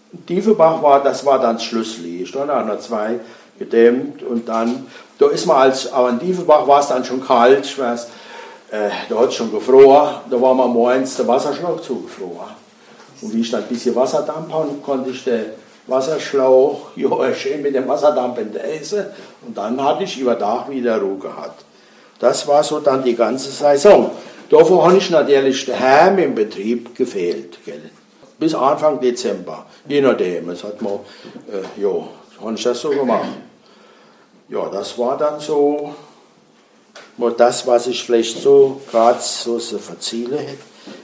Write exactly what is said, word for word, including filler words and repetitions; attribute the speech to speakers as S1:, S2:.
S1: Diefenbach war, das war dann das Schlusslicht. Da haben noch zwei gedämmt und dann, da ist man als, aber in Diefenbach war es dann schon kalt, ich weiß, äh, da hat es schon gefroren, da war man morgens der Wasserschlauch zugefroren. Und wie ich dann ein bisschen Wasserdampf habe, konnte ich den Wasserschlauch ja, schön mit dem Wasserdampf enteisen und dann hatte ich über Tag wieder Ruhe gehabt. Das war so dann die ganze Saison. Davor habe ich natürlich daheim im Betrieb gefehlt. Gell. Bis Anfang Dezember, je nachdem. Das hat man, äh, ja, habe ich das so gemacht. Ja, das war dann so, das, was ich vielleicht so gerade so, so für Ziele hätte.